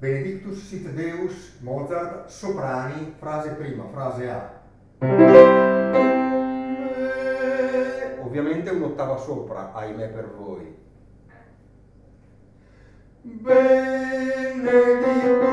Benedictus sit Deus, Mozart, soprani, frase prima, frase A. Ovviamente un'ottava sopra, ahimè per voi. Benedictus